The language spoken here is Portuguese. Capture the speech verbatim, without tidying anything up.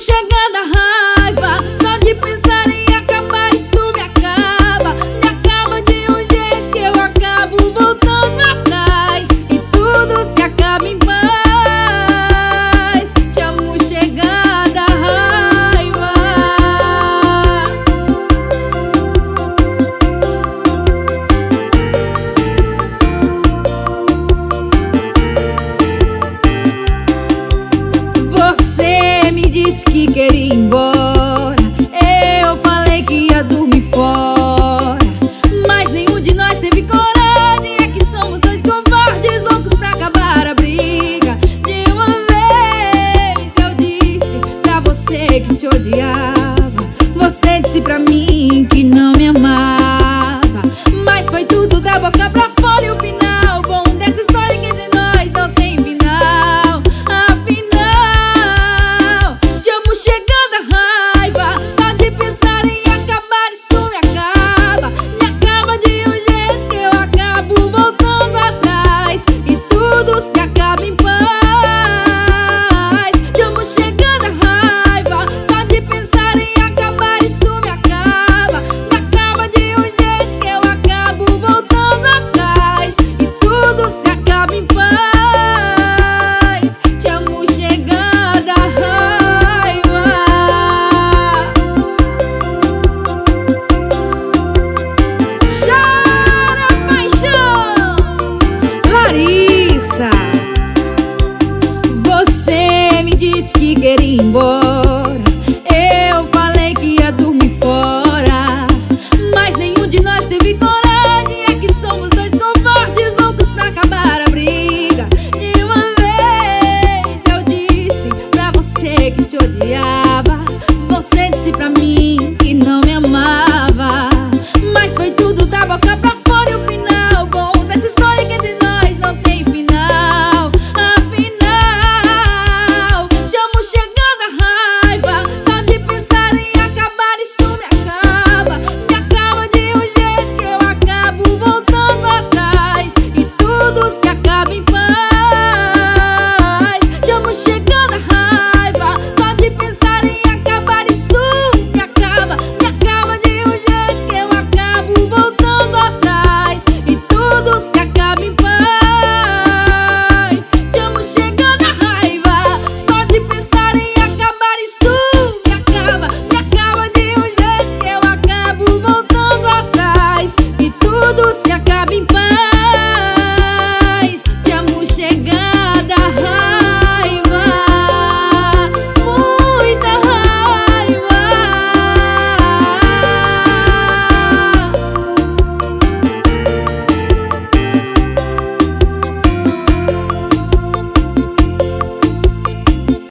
chegando a raiva, só de pensar em acabar isso me acaba. Me acaba de um jeito que eu acabo voltando atrás e tudo se acaba em paz. Te amo chegando a raiva. Você me disse que queria ir embora, eu falei que ia dormir fora, mas nenhum de nós teve coragem. É que somos dois covardes loucos pra acabar a briga. De uma vez eu disse pra você que te odiava, você disse pra mim que não me amava, mas foi tudo da boca pra fora. E o final bom dessa história é que entre nós não tem final. Afinal, te amo chegando a raiva, só de pensar em acabar isso me acaba. Me acaba de um jeito que eu acabo voltando atrás e tudo se acaba em paz. Te amo chegando a raiva, só de pensar em acabar isso me acaba. Me acaba de um jeito que eu acabo voltando atrás e tudo se acaba em paz. Te amo chegando a raiva. Chora, paixão! Larissa, você me disse que queria ir embora,